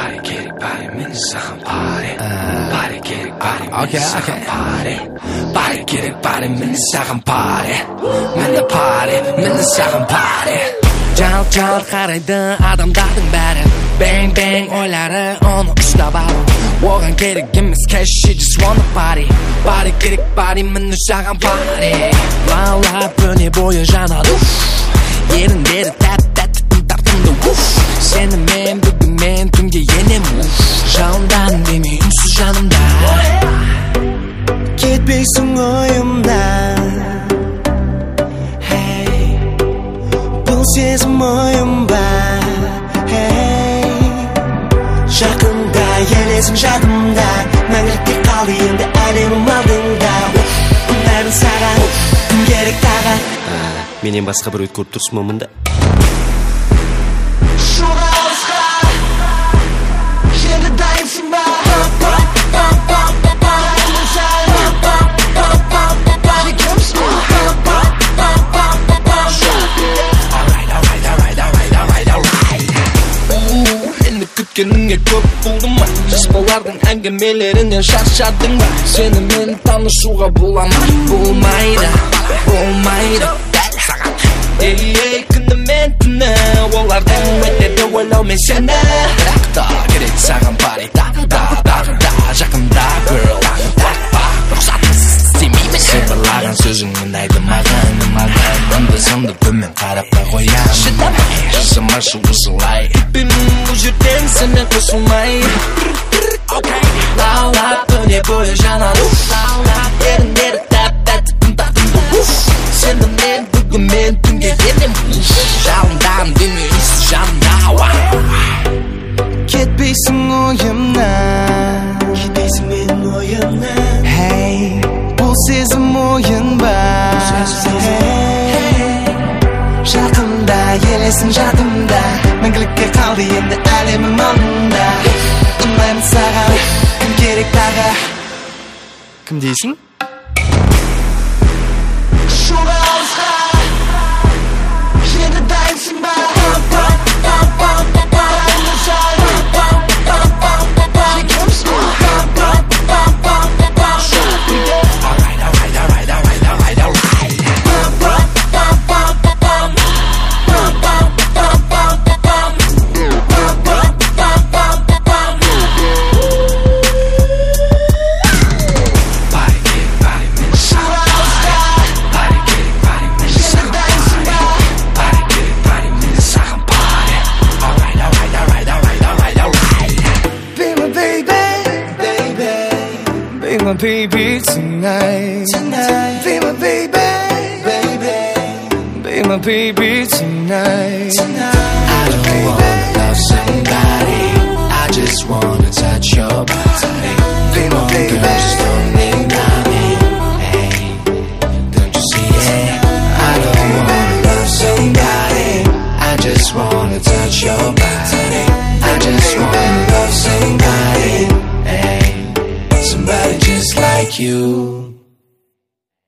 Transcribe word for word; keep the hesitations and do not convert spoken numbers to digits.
Body get it, body من الزخم party. Body get it, body من Okay, الزخم okay. party. Body get it, body من الزخم party. من the party, من الزخم party. Жал-жал қарайды адамдардың бәрі Bang bang ойлары оны ұстап алу Оған керек емес cash, she just wanna party. Body керек, body міне саған party. Лаулап өне бойы жанады еріндері тәп-тәтті тым тартымды Сенімен бүгін мен түнге енемін Жалындан демей үнсіз жанымда кетпейсің ойымдан бұл сезім ойым ба жақында елесің жадымда мәңгілікке қалды енді әлемім алдыңда бәрін саған кім керек тағы менен басқа біреуді көріп тұрсың ба мұнда енді дайынсың ба Күткеніңе көп болдым ма жас-балардың әңгімелерінен шаршадың ба сенімен танысуға бола ма болмайды болмайды дәл саған ей күнімен түні олардың өтеді ойлаумен сені бірақ та керек саған пари тағы да тағы да жақында girl рұқсатсыз істемеймін сыбырлаған сөзің ұнайды маған маған анда-санда төмен қарап та қоямын шыдамай жасамашы осылай бұл жерден сені қосылмай лаулап өне бойы жанады еріндері тәп-тәтті тым тартымды сенімен бүгін мен түнге енемін жалындан демей үнсіз жанымда кетпейсің ойымнан кетпейсің менің ойымнан hey бұл сезім ойын ба жақында елесің жадымда мәңгілікке қалды енді әлемім алдыңда ұнаймын саған кім керек тағы кім дейсің ұшуға алысқа енді дайынсың ба Be my baby tonight, tonight. Be my baby, baby. Be my baby tonight, tonight. I don't wanna love somebody, I just wanna touch your body. Be my baby, girl, just don't need me. Hey, don't you see it? I don't wanna love somebody, I just wanna touch your body. I just wanna love somebody. Hey. Somebody just like you.